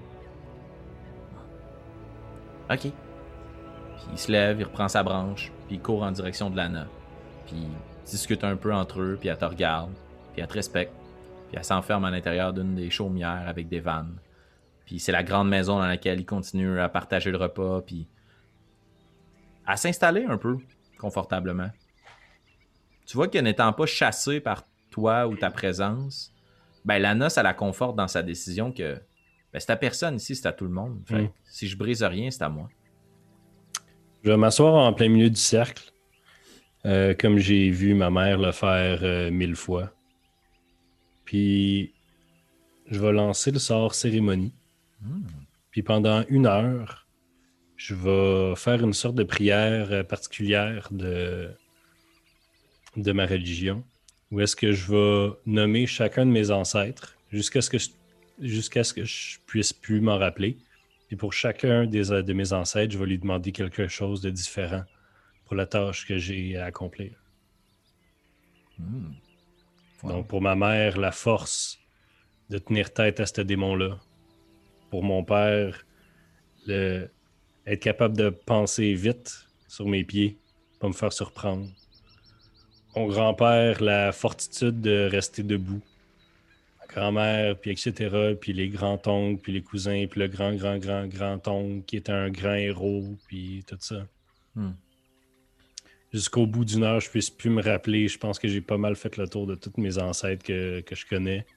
OK. Puis il se lève, il reprend sa branche, puis il court en direction de Lana. Puis ils discutent un peu entre eux, puis elle te regarde, puis elle te respecte. Puis elle s'enferme à l'intérieur d'une des chaumières avec des vannes. Puis c'est la grande maison dans laquelle ils continuent à partager le repas, puis à s'installer un peu confortablement. Tu vois que n'étant pas chassé par toi ou ta présence, ben Lana, ça la conforte dans sa décision que ben, c'est à personne ici, c'est à tout le monde. Fait, mm. Si je brise rien, c'est à moi. Je vais m'asseoir en plein milieu du cercle. euh, comme j'ai vu ma mère le faire euh, mille fois. Puis, je vais lancer le sort cérémonie. Hmm. Puis pendant une heure, je vais faire une sorte de prière euh, particulière de, de ma religion, où est-ce que je vais nommer chacun de mes ancêtres jusqu'à ce que je, jusqu'à ce que je puisse plus m'en rappeler. Et pour chacun des, de mes ancêtres, je vais lui demander quelque chose de différent pour la tâche que j'ai à accomplir. Hmm. Wow. Donc pour ma mère, la force de tenir tête à ce démon-là. Pour mon père, le, être capable de penser vite sur mes pieds, pas me faire surprendre. Mon grand-père, la fortitude de rester debout. Ma grand-mère, puis et cetera, puis les grands-oncles, puis les cousins, puis le grand-grand-grand-grand-oncle qui était un grand héros, puis tout ça. Hmm. Jusqu'au bout d'une heure, je ne puisse plus me rappeler. Je pense que j'ai pas mal fait le tour de tous mes ancêtres que, que je connais.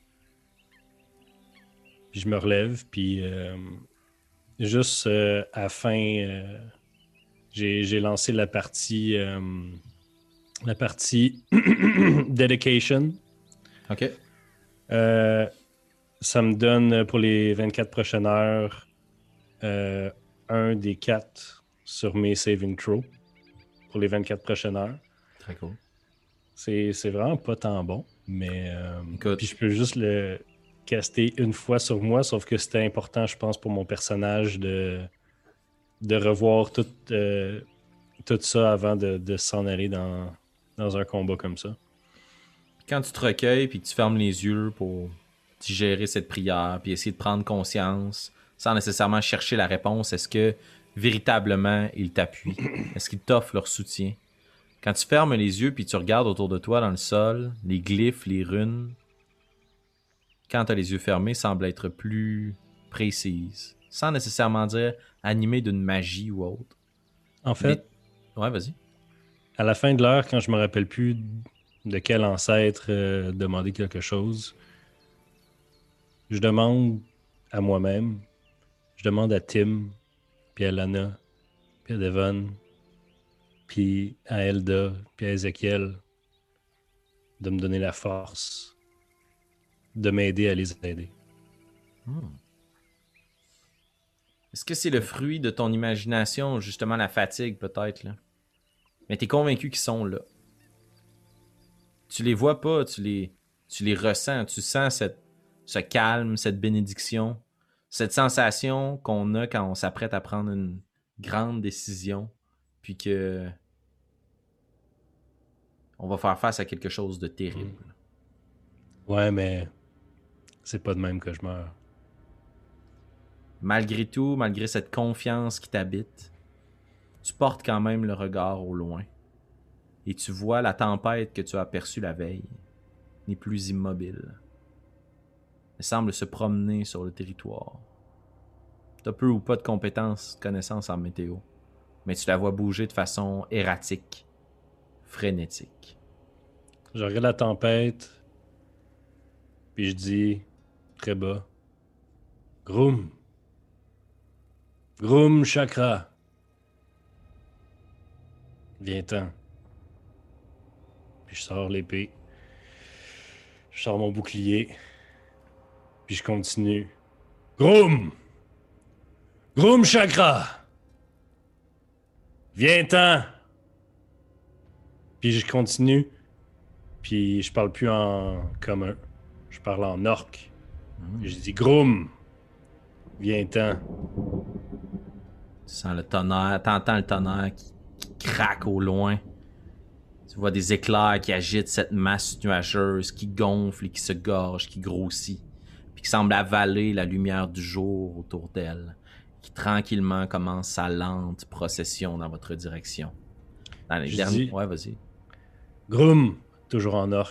Puis je me relève, puis euh, juste euh, à la fin, euh, j'ai, j'ai lancé la partie, euh, la partie Dedication. OK. Euh, ça me donne pour les vingt-quatre prochaines heures euh, un des quatre sur mes saving throws pour les vingt-quatre prochaines heures. Très cool. C'est, c'est vraiment pas tant bon, mais euh, Écoute. puis je peux juste le caster une fois sur moi, sauf que c'était important, je pense, pour mon personnage de, de revoir tout, euh, tout ça avant de, de s'en aller dans, dans un combat comme ça. Quand tu te recueilles puis que tu fermes les yeux pour digérer cette prière puis essayer de prendre conscience sans nécessairement chercher la réponse, est-ce que véritablement ils t'appuient? Est-ce qu'ils t'offrent leur soutien? Quand tu fermes les yeux puis tu regardes autour de toi dans le sol, les glyphes, les runes, quand tu as les yeux fermés, semblent être plus précises, sans nécessairement dire animées d'une magie ou autre. En fait, Mais... ouais, vas-y. À la fin de l'heure, quand je me rappelle plus de quel ancêtre euh, demander quelque chose, je demande à moi-même, je demande à Tim, puis à Lana, puis à Devon, puis à Elda, puis à Ezekiel de me donner la force de m'aider à les aider. Hmm. Est-ce que c'est le fruit de ton imagination, justement la fatigue peut-être, là? Mais t'es convaincu qu'ils sont là. Tu les vois pas, tu les, tu les ressens, tu sens cette, ce calme, cette bénédiction, cette sensation qu'on a quand on s'apprête à prendre une grande décision, puis que on va faire face à quelque chose de terrible. Ouais, mais c'est pas de même que je meurs. Malgré tout, malgré cette confiance qui t'habite, tu portes quand même le regard au loin. Et tu vois la tempête que tu as aperçue la veille n'est plus immobile. Elle semble se promener sur le territoire. Tu as peu ou pas de compétences, de connaissances en météo, mais tu la vois bouger de façon erratique, frénétique. Je regarde la tempête, puis je dis très bas, Groom! Groom Chakra! Viens-t'en. Puis je sors l'épée. Je sors mon bouclier. Puis je continue. Groom! Groom Chakra! Viens-t'en! Puis je continue. Puis je parle plus en commun. Je parle en orc. Mmh. Puis je dis Groom! Viens-t'en. Tu sens le tonnerre, t'entends le tonnerre qui, qui craque au loin. Tu vois des éclairs qui agitent cette masse nuageuse, qui gonfle et qui se gorge, qui grossit, puis qui semble avaler la lumière du jour autour d'elle, qui tranquillement commence sa lente procession dans votre direction. Dans les Je derniers... dis- Ouais, vas-y. Groom! Toujours en orc.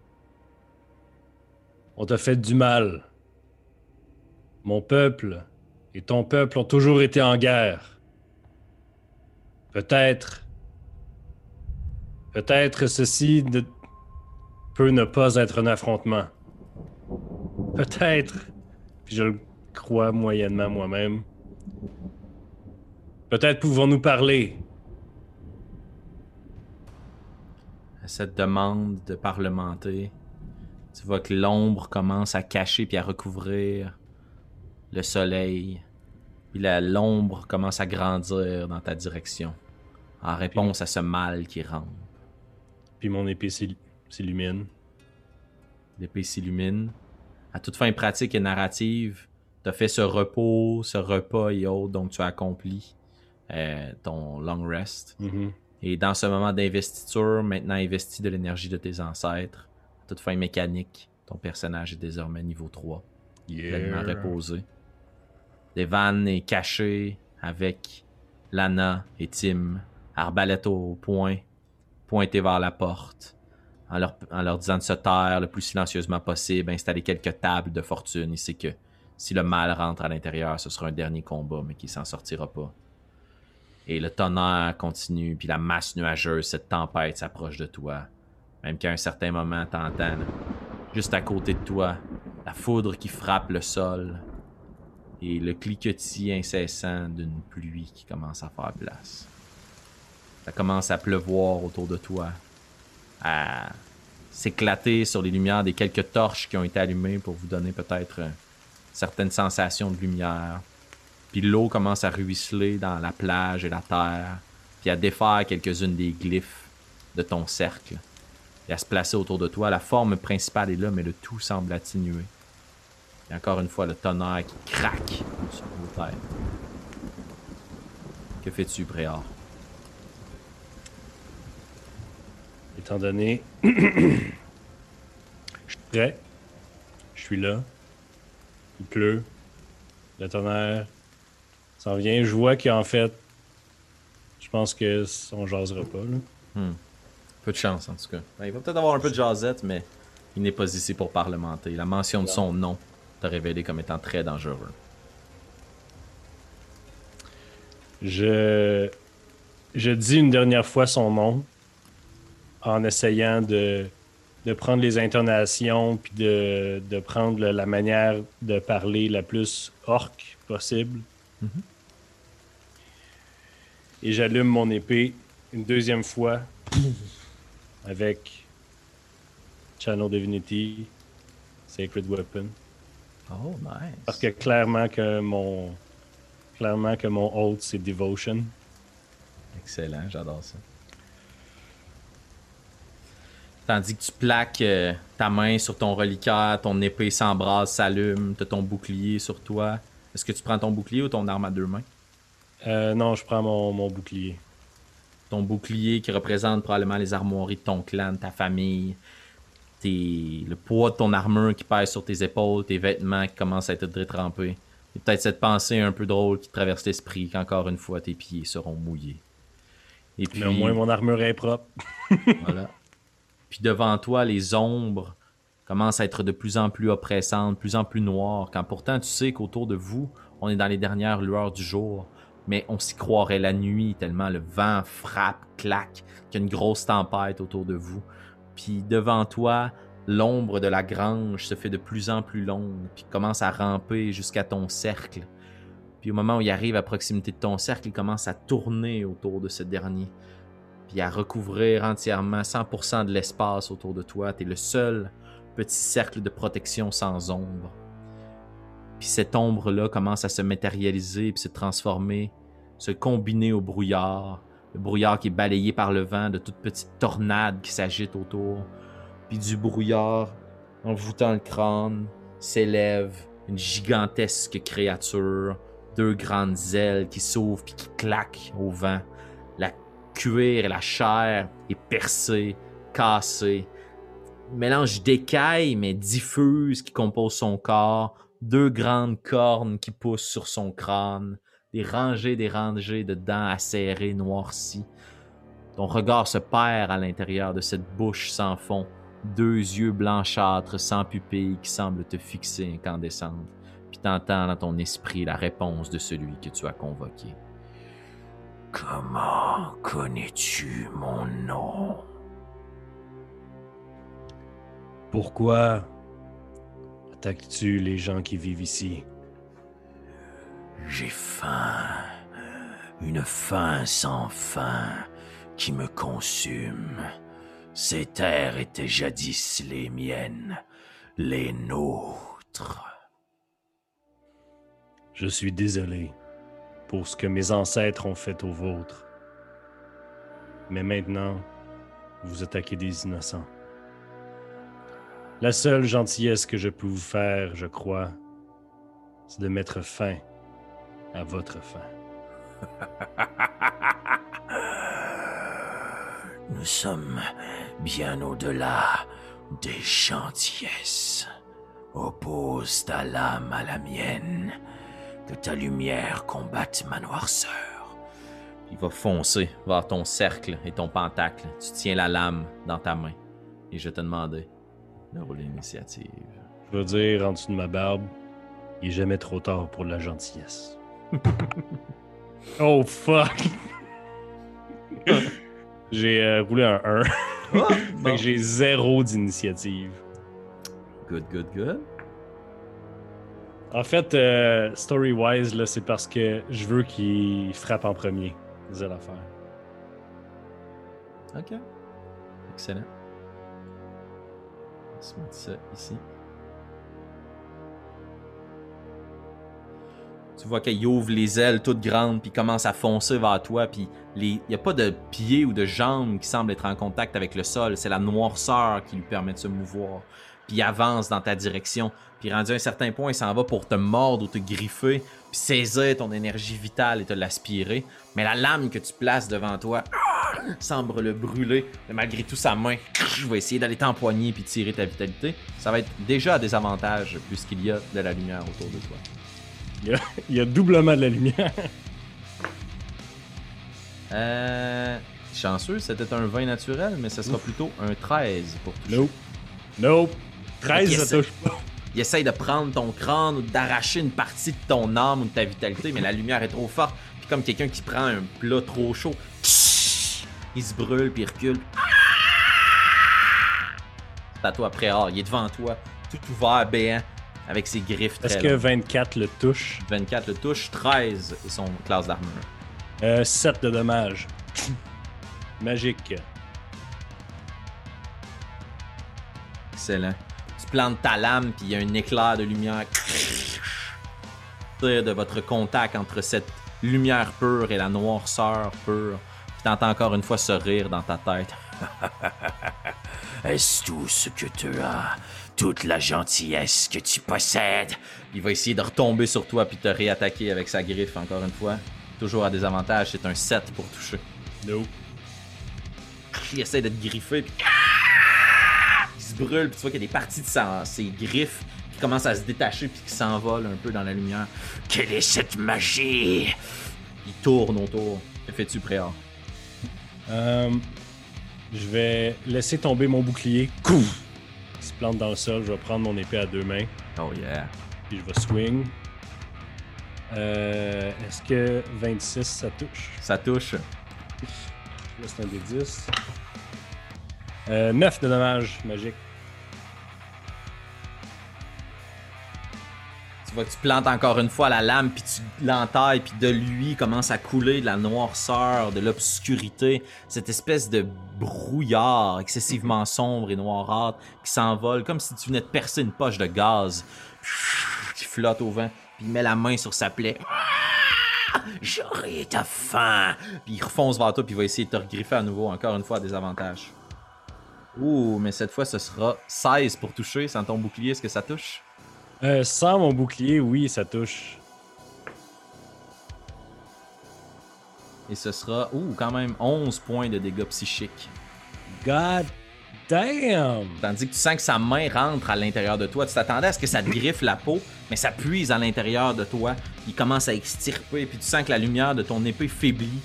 On t'a fait du mal. Mon peuple et ton peuple ont toujours été en guerre. Peut-être... Peut-être ceci ne... peut ne pas être un affrontement. Peut-être, puis je le crois moyennement moi-même, peut-être pouvons-nous parler. à cette demande de parlementer, tu vois que l'ombre commence à cacher puis à recouvrir le soleil. Puis la, l'ombre commence à grandir dans ta direction, en réponse puis, à ce mal qui rampe. Puis mon épée s'illumine. L'épée s'illumine. À toute fin pratique et narrative, tu as fait ce repos, ce repas et autres, donc tu as accompli euh, ton long rest. Mm-hmm. Et dans ce moment d'investiture, maintenant investi de l'énergie de tes ancêtres, à toute fin mécanique, ton personnage est désormais niveau trois. Yeah. Pleinement reposé. Devan est caché avec Lana et Tim, arbalète au poing, pointé vers la porte, en leur, en leur disant de se taire le plus silencieusement possible, installer quelques tables de fortune. Il sait que si le mal rentre à l'intérieur, ce sera un dernier combat, mais qu'il s'en sortira pas. Et le tonnerre continue, puis la masse nuageuse, cette tempête s'approche de toi. Même qu'à un certain moment, t'entends, juste à côté de toi, la foudre qui frappe le sol et le cliquetis incessant d'une pluie qui commence à faire place. Ça commence à pleuvoir autour de toi, à s'éclater sur les lumières des quelques torches qui ont été allumées pour vous donner peut-être certaines sensations de lumière. Puis l'eau commence à ruisseler dans la plage et la terre, puis à défaire quelques-unes des glyphes de ton cercle, et à se placer autour de toi. La forme principale est là, mais le tout semble atténuer. Et encore une fois, le tonnerre qui craque sur vos têtes. Que fais-tu, Préor? Étant donné... Je suis prêt. Je suis là. Il pleut. Le tonnerre s'en vient. Je vois qu'en fait, je pense que on jasera pas. Là. Hmm. Peu de chance, en tout cas. Il va peut-être avoir un peu de jasette, mais il n'est pas ici pour parlementer. La mention de son nom t'a révélé comme étant très dangereux. Je... Je dis une dernière fois son nom en essayant de, de prendre les intonations puis de, de prendre le, la manière de parler la plus orque possible. Mm-hmm. Et j'allume mon épée une deuxième fois avec Channel Divinity, Sacred Weapon. Oh, nice. Parce que clairement que mon clairement que mon hôte, c'est Devotion. Excellent, j'adore ça. Tandis que tu plaques euh, ta main sur ton reliquaire, ton épée s'embrase, s'allume, t'as ton bouclier sur toi. Est-ce que tu prends ton bouclier ou ton arme à deux mains? Euh, non, je prends mon, mon bouclier. Ton bouclier qui représente probablement les armoiries de ton clan, de ta famille, tes... le poids de ton armure qui pèse sur tes épaules, tes vêtements qui commencent à être détrempés. Et peut-être cette pensée un peu drôle qui te traverse l'esprit qu'encore une fois tes pieds seront mouillés. Et puis, mais au moins mon armure est propre. Voilà. Puis devant toi, les ombres commencent à être de plus en plus oppressantes, de plus en plus noires, quand pourtant tu sais qu'autour de vous, on est dans les dernières lueurs du jour, mais on s'y croirait la nuit tellement le vent frappe, claque, qu'il y a une grosse tempête autour de vous. Puis devant toi, l'ombre de la grange se fait de plus en plus longue, puis commence à ramper jusqu'à ton cercle. Puis au moment où il arrive à proximité de ton cercle, il commence à tourner autour de ce dernier, puis à recouvrir entièrement cent pour cent de l'espace autour de toi. Tu es le seul petit cercle de protection sans ombre. Puis cette ombre-là commence à se matérialiser, puis se transformer, se combiner au brouillard. Le brouillard qui est balayé par le vent, de toutes petites tornades qui s'agitent autour. Puis du brouillard, en voûtant le crâne, s'élève une gigantesque créature, deux grandes ailes qui s'ouvrent puis qui claquent au vent. La cuir et la chair est percée, cassée. Mélange d'écailles mais diffuse qui compose son corps. Deux grandes cornes qui poussent sur son crâne. Des rangées, des rangées de dents acérées, noircies. Ton regard se perd à l'intérieur de cette bouche sans fond. Deux yeux blanchâtres sans pupilles qui semblent te fixer incandescentes. Puis t'entends dans ton esprit la réponse de celui que tu as convoqué. Comment connais-tu mon nom? Pourquoi attaques-tu les gens qui vivent ici? J'ai faim. Une faim sans fin qui me consume. Ces terres étaient jadis les miennes, les nôtres. Je suis désolé pour ce que mes ancêtres ont fait aux vôtres. Mais maintenant, vous attaquez des innocents. La seule gentillesse que je peux vous faire, je crois, c'est de mettre fin à votre fin. Nous sommes bien au-delà des gentillesses. Oppose ta lame à la mienne, que ta lumière combatte ma noirceur. Il va foncer vers ton cercle et ton pentacle. Tu tiens la lame dans ta main. Et je te demandais de rouler l'initiative. Je veux dire, en dessous de ma barbe, il est jamais trop tard pour la gentillesse. Oh, fuck! J'ai euh, roulé un un. Oh, fait bon. que j'ai zéro d'initiative. Good, good, good. En fait, euh, story-wise, là, c'est parce que je veux qu'il frappe en premier. C'est l'affaire. Ok. Excellent. On va se mettre ça ici. Tu vois qu'il ouvre les ailes toutes grandes, puis commence à foncer vers toi, puis il n'y a pas de pieds ou de jambes qui semblent être en contact avec le sol, c'est la noirceur qui lui permet de se mouvoir. Puis il avance dans ta direction, puis rendu à un certain point, il s'en va pour te mordre ou te griffer, puis saisir ton énergie vitale et te l'aspirer. Mais la lame que tu places devant toi semble le brûler, mais malgré tout sa main, je vais essayer d'aller t'empoigner puis tirer ta vitalité. Ça va être déjà à désavantage puisqu'il y a de la lumière autour de toi. Il y a, il y a doublement de la lumière. Euh, chanceux, c'était un vingt naturel, mais ce sera Ouf. plutôt un treize pour toucher. Nope. Nope. treize, ça essaie, touche pas. Il essaye de prendre ton crâne ou d'arracher une partie de ton âme ou de ta vitalité, mais la lumière est trop forte. Puis comme quelqu'un qui prend un plat trop chaud, il se brûle puis il recule. C'est à toi, Préor. Il est devant toi, tout ouvert, béant, avec ses griffes très Est-ce que vingt-quatre le touche? vingt-quatre le touche, treize est son classe d'armure. Euh, sept de dommages. Magique. Excellent. Tu plantes ta lame, puis il y a un éclair de lumière de votre contact entre cette lumière pure et la noirceur pure. Puis t'entends encore une fois ce rire dans ta tête. Est-ce tout ce que tu as? Toute la gentillesse que tu possèdes? Il va essayer de retomber sur toi puis te réattaquer avec sa griffe encore une fois. Toujours à désavantage, c'est un sept pour toucher. No. Il essaie de te griffer, puis il se brûle, puis tu vois qu'il y a des parties de sa, ses griffes qui commencent à se détacher puis qui s'envolent un peu dans la lumière. Quelle est cette magie? Il tourne autour. Que fais-tu, Préor? Euh, je vais laisser tomber mon bouclier. Couf! Il se plante dans le sol. Je vais prendre mon épée à deux mains. Oh yeah. Puis je vais swing. Euh, est-ce que vingt-six, ça touche? Ça touche. Là, c'est un des dix. Euh, neuf de dommages magiques. Tu vois que tu plantes encore une fois la lame, puis tu l'entailles, puis de lui commence à couler de la noirceur, de l'obscurité, cette espèce de brouillard excessivement sombre et noirâtre qui s'envole, comme si tu venais de percer une poche de gaz qui flotte au vent, puis il met la main sur sa plaie. J'aurai ta faim! Puis il refonce vers toi, puis il va essayer de te regriffer à nouveau, encore une fois à désavantage. Ouh, mais cette fois, ce sera seize pour toucher. Sans ton bouclier, est-ce que ça touche? Euh, sans mon bouclier, oui, ça touche. Et ce sera, ouh, quand même onze points de dégâts psychiques. God damn! Tandis que tu sens que sa main rentre à l'intérieur de toi. Tu t'attendais à ce que ça te griffe la peau, mais ça puise à l'intérieur de toi. Il commence à extirper, puis tu sens que la lumière de ton épée faiblit.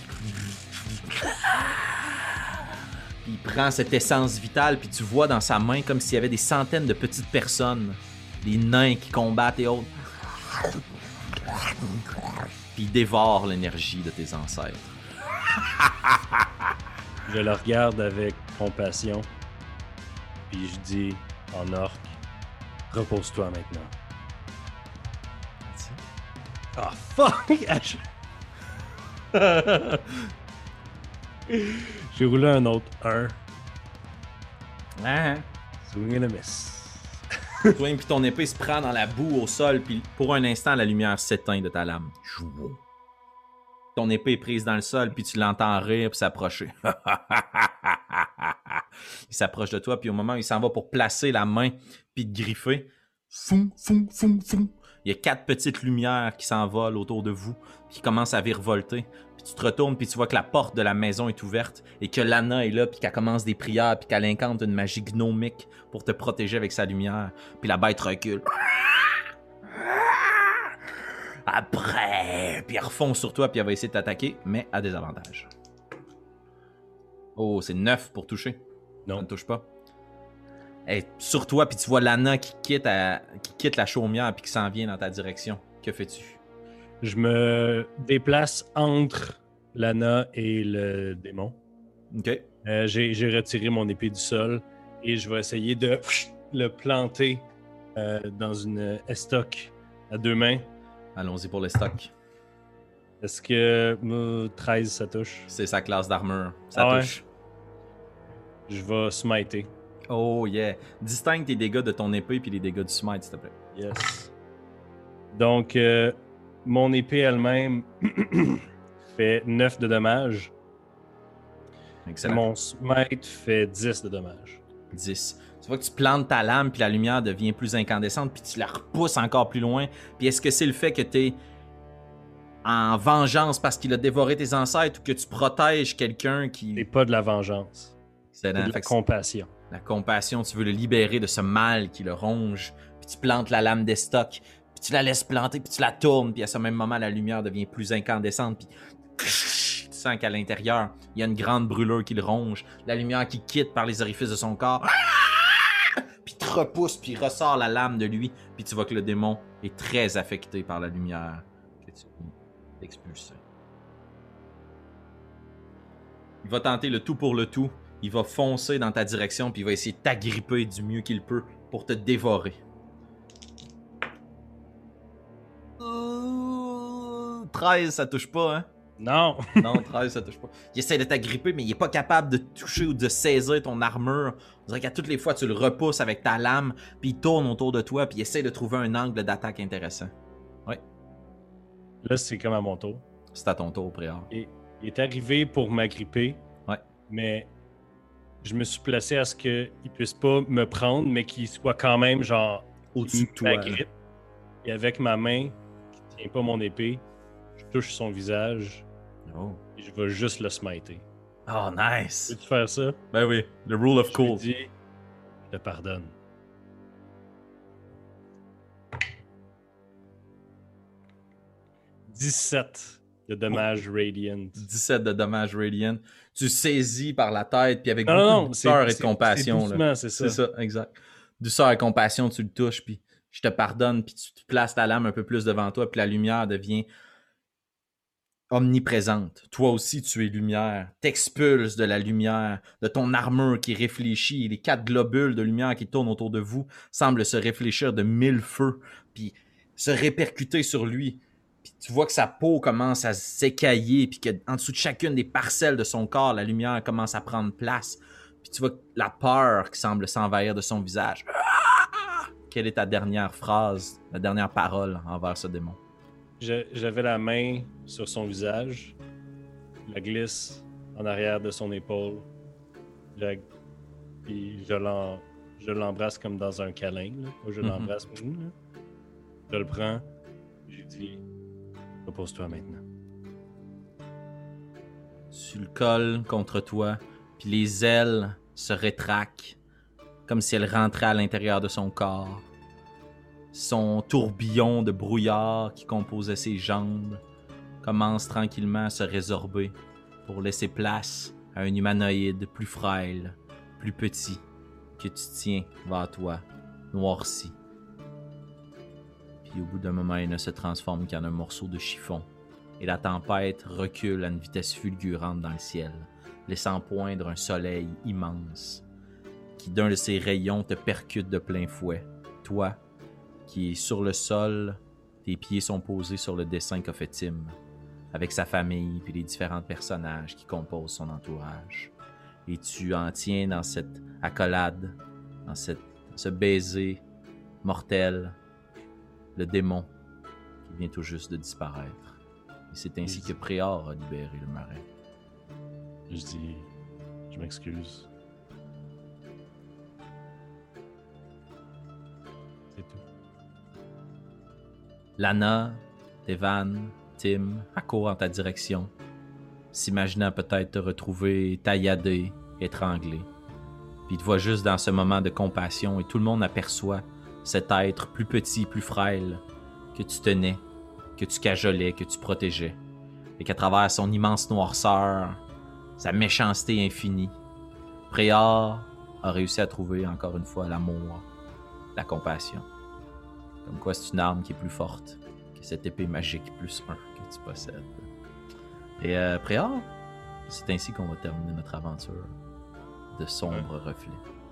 Il prend cette essence vitale, puis tu vois dans sa main comme s'il y avait des centaines de petites personnes, des nains qui combattent et autres. Puis il dévore l'énergie de tes ancêtres. Je le regarde avec compassion, puis je dis en orque, repose-toi maintenant. Ah, oh, fuck! J'ai roulé un autre un. Ah, Swing and a miss. toi, puis ton épée se prend dans la boue au sol, puis pour un instant, la lumière s'éteint de ta lame. Jouou. Ton épée est prise dans le sol, puis tu l'entends rire puis s'approcher. Il s'approche de toi, puis au moment où il s'en va pour placer la main puis te griffer, foum, foum, foum, foum. Il y a quatre petites lumières qui s'envolent autour de vous, puis qui commencent à virevolter. Puis tu te retournes, puis tu vois que la porte de la maison est ouverte et que Lana est là, puis qu'elle commence des prières, puis qu'elle incante une magie gnomique pour te protéger avec sa lumière. Puis la bête recule. Après, puis elle refonce sur toi, puis elle va essayer de t'attaquer, mais à désavantage. Oh, c'est neuf pour toucher. Non. Ça ne touche pas. Elle est sur toi, puis tu vois Lana qui quitte, à, qui quitte la chaumière, puis qui s'en vient dans ta direction. Que fais-tu? Je me déplace entre Lana et le démon. OK. Euh, j'ai, j'ai retiré mon épée du sol et je vais essayer de le planter euh, dans une estoc à deux mains. Allons-y pour les stocks. Est-ce que euh, treize, ça touche? C'est sa classe d'armure. Ça Ah ouais? touche. Je vais smiter. Oh yeah. Distingue tes dégâts de ton épée puis les dégâts du smite, s'il te plaît. Yes. Donc, euh, mon épée elle-même fait neuf de dommages. Excellent. Mon smite fait dix de dommages. dix. Tu vois que tu plantes ta lame, puis la lumière devient plus incandescente, puis tu la repousses encore plus loin. Puis est-ce que c'est le fait que tu es en vengeance parce qu'il a dévoré tes ancêtres ou que tu protèges quelqu'un qui... C'est pas de la vengeance. C'est C'est de la fait que compassion. la compassion, tu veux le libérer de ce mal qui le ronge, puis tu plantes la lame d'estoc, puis tu la laisses planter, puis tu la tournes, puis à ce même moment, la lumière devient plus incandescente, puis tu sens qu'à l'intérieur, il y a une grande brûlure qui le ronge, la lumière qui quitte par les orifices de son corps, puis te repousse, puis ressort la lame de lui, puis tu vois que le démon est très affecté par la lumière que tu expulses. Il va tenter le tout pour le tout. Il va foncer dans ta direction, puis il va essayer de t'agripper du mieux qu'il peut pour te dévorer. Euh, treize, ça touche pas, hein? Non! Non, treize, ça touche pas. Il essaie de t'agripper, mais il est pas capable de toucher ou de saisir ton armure. On dirait qu'à toutes les fois, tu le repousses avec ta lame, puis il tourne autour de toi, puis il essaie de trouver un angle d'attaque intéressant. Ouais. Là, c'est comme à mon tour. C'est à ton tour, Préor. Et il est arrivé pour m'agripper. Ouais. Mais je me suis placé à ce qu'il puisse pas me prendre, mais qu'il soit quand même genre Au-dessus de toi. m'agrippe. Et avec ma main, qui tient pas mon épée, je touche son visage Oh. et je vais juste le smiter. Oh, nice! Peux-tu faire ça? Ben oui, le rule of Je cool. lui dis, je te pardonne. dix-sept de dommages radiant. dix-sept de dommages radiant. Tu saisis par la tête, puis avec Non, beaucoup non, de non, douceur et de c'est- compassion. c'est là. doucement, c'est ça. C'est ça, exact. Douceur et compassion, tu le touches, puis je te pardonne, puis tu te places la lame un peu plus devant toi, puis la lumière devient omniprésente. Toi aussi, tu es lumière. T'expulses de la lumière, de ton armure qui réfléchit. Les quatre globules de lumière qui tournent autour de vous semblent se réfléchir de mille feux, puis se répercuter sur lui. Puis tu vois que sa peau commence à s'écailler, puis qu'en dessous de chacune des parcelles de son corps, la lumière commence à prendre place. Puis tu vois la peur qui semble s'envahir de son visage. Quelle est ta dernière phrase, la dernière parole envers ce démon? Je- J'avais la main sur son visage, je la glisse en arrière de son épaule, je la- puis je l'en- je l'embrasse comme dans un câlin. Là. Moi, je Mhm. l'embrasse. Là. Je le prends, j'ai dit, repose-toi maintenant. Tu le colles contre toi, puis les ailes se rétractent, comme si elles rentraient à l'intérieur de son corps. Son tourbillon de brouillard qui composait ses jambes commence tranquillement à se résorber pour laisser place à un humanoïde plus frêle, plus petit, que tu tiens vers toi, noirci. Puis au bout d'un moment, il ne se transforme qu'en un morceau de chiffon, et la tempête recule à une vitesse fulgurante dans le ciel, laissant poindre un soleil immense, qui d'un de ses rayons te percute de plein fouet. Toi, qui est sur le sol, tes pieds sont posés sur le dessin qu'a fait Tim, avec sa famille puis les différents personnages qui composent son entourage. Et tu en tiens dans cette accolade, dans cette, ce baiser mortel, le démon qui vient tout juste de disparaître. Et c'est ainsi que Préor a libéré le marais. Je dis, je m'excuse. C'est tout. Lana, Devan, Tim accourent en ta direction, s'imaginant peut-être te retrouver tailladé, étranglé. Puis il te voit juste dans ce moment de compassion et tout le monde aperçoit cet être plus petit, plus frêle que tu tenais, que tu cajolais, que tu protégeais. Et qu'à travers son immense noirceur, sa méchanceté infinie, Préor a réussi à trouver encore une fois l'amour, la compassion. Comme quoi c'est une arme qui est plus forte que cette épée magique plus un que tu possèdes. Et euh, Préor, c'est ainsi qu'on va terminer notre aventure de sombres ouais. reflets.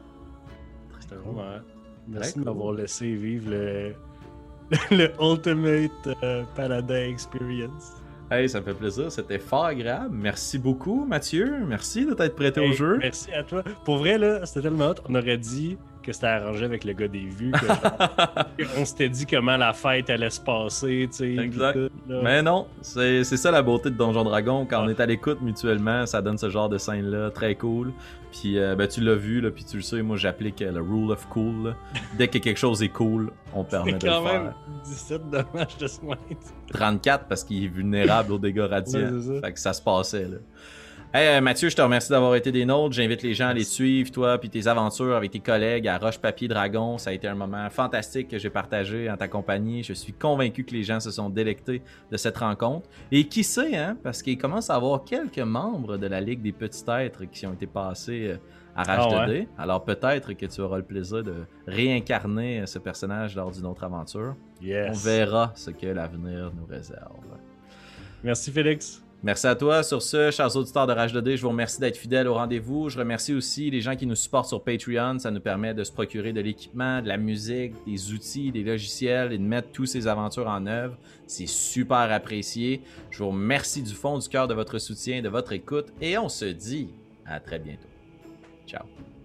C'était vraiment... Merci de m'avoir laissé vivre le, le Ultimate uh, Paladin Experience. Hey, ça me fait plaisir, c'était fort agréable. Merci beaucoup, Mathieu. Merci de t'être prêté hey, au jeu. Merci à toi. Pour vrai, là, c'était tellement hot. On aurait dit que c'était arrangé avec le gars des vues. Que, genre, on s'était dit comment la fête allait se passer, tu sais. Exact. Tout, mais non, c'est, c'est ça la beauté de Donjon Dragon. Quand ah. on est à l'écoute mutuellement, ça donne ce genre de scène-là, très cool. Puis euh, ben, tu l'as vu, là, puis tu le sais, moi j'applique le rule of cool. Là. Dès que quelque chose est cool, on permet de le faire. C'est quand même dix-sept dommages de smite. trente-quatre parce qu'il est vulnérable aux dégâts radiants. Ouais, fait que ça se passait, là. Hey Mathieu, je te remercie d'avoir été des nôtres. J'invite les gens à les suivre, toi, puis tes aventures avec tes collègues à Roche Papier Dragon. Ça a été un moment fantastique que j'ai partagé en ta compagnie. Je suis convaincu que les gens se sont délectés de cette rencontre. Et qui sait, hein, parce qu'il commence à y avoir quelques membres de la Ligue des Petits Êtres qui ont été passés à Rage ah, deux D. Ouais. Alors peut-être que tu auras le plaisir de réincarner ce personnage lors d'une autre aventure. Yes. On verra ce que l'avenir nous réserve. Merci Félix. Merci à toi. Sur ce, chers auditeurs de Rage deux D, je vous remercie d'être fidèles au rendez-vous. Je remercie aussi les gens qui nous supportent sur Patreon. Ça nous permet de se procurer de l'équipement, de la musique, des outils, des logiciels et de mettre toutes ces aventures en œuvre. C'est super apprécié. Je vous remercie du fond du cœur de votre soutien et de votre écoute. Et on se dit à très bientôt. Ciao.